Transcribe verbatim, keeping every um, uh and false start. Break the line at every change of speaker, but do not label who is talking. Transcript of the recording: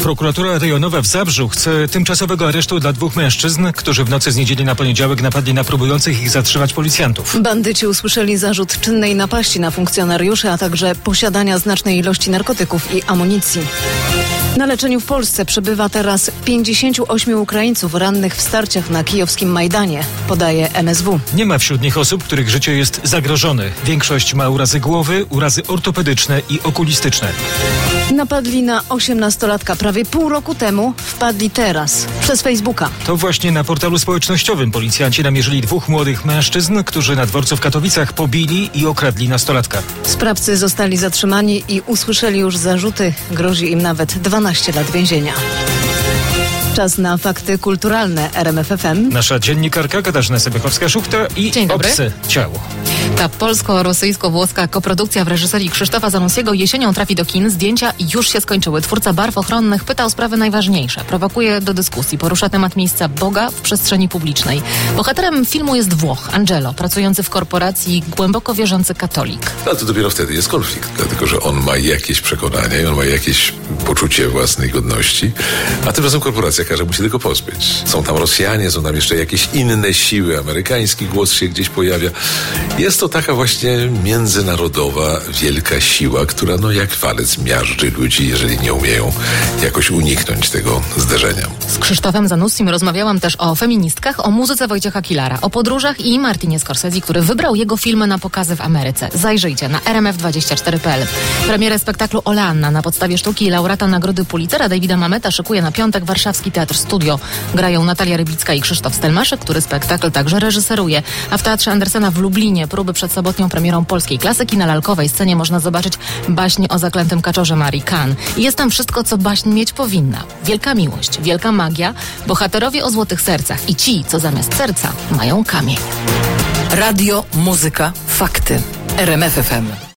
Prokuratura rejonowa w Zabrzu chce tymczasowego aresztu dla dwóch mężczyzn, którzy w nocy z niedzieli na poniedziałek napadli na próbujących ich zatrzymać policjantów.
Bandyci usłyszeli zarzut czynnej napaści na funkcjonariuszy, a także posiadania znacznej ilości narkotyków i amunicji. Na leczeniu w Polsce przebywa teraz pięćdziesięciu ośmiu Ukraińców rannych w starciach na kijowskim Majdanie, podaje M S W.
Nie ma wśród nich osób, których życie jest zagrożone. Większość ma urazy głowy, urazy ortopedyczne i okulistyczne.
Napadli na osiemnastolatka prawie pół roku temu, wpadli teraz przez Facebooka.
To właśnie na portalu społecznościowym policjanci namierzyli dwóch młodych mężczyzn, którzy na dworcu w Katowicach pobili i okradli nastolatka.
Sprawcy zostali zatrzymani i usłyszeli już zarzuty. Grozi im nawet dwanaście lat więzienia. Czas na fakty kulturalne R M F F M.
Nasza dziennikarka Katarzyna Sebechowska-Szuchta i
Dzień dobry.
Obce ciało.
Ta polsko-rosyjsko-włoska koprodukcja w reżyserii Krzysztofa Zanussiego jesienią trafi do kin. Zdjęcia już się skończyły. Twórca Barw Ochronnych pyta o sprawy najważniejsze. Prowokuje do dyskusji. Porusza temat miejsca Boga w przestrzeni publicznej. Bohaterem filmu jest Włoch, Angelo, pracujący w korporacji, głęboko wierzący katolik.
Ale to dopiero wtedy jest konflikt, dlatego że on ma jakieś przekonania i on ma jakieś poczucie własnej godności, a tymczasem korporacja każe mu się tylko pozbyć. Są tam Rosjanie, są tam jeszcze jakieś inne siły, amerykański głos się gdzieś pojawia. Jest to taka właśnie międzynarodowa, wielka siła, która no jak walec miażdży ludzi, jeżeli nie umieją jakoś uniknąć tego zderzenia.
Z Krzysztofem Zanussim rozmawiałam też o feministkach, o muzyce Wojciecha Kilara, o podróżach i Martinie Scorsese, który wybrał jego filmy na pokazy w Ameryce. Zajrzyjcie na r m f dwadzieścia cztery kropka p l. Premierę spektaklu Olanna na podstawie sztuki laureata Nagrody Pulitzera Davida Mameta szykuje na piątek Warszawski Teatr Studio. Grają Natalia Rybicka i Krzysztof Stelmaszek, który spektakl także reżyseruje. A w Teatrze Andersena w Lublinie próby przed sobotnią premierą polskiej klasyki. Na lalkowej scenie można zobaczyć baśń o zaklętym kaczorze Marii Kahn. I jest tam wszystko, co baśń mieć powinna. Wielka miłość, wielka magia, bohaterowie o złotych sercach i ci, co zamiast serca mają kamień.
Radio, muzyka, fakty. R M F F M.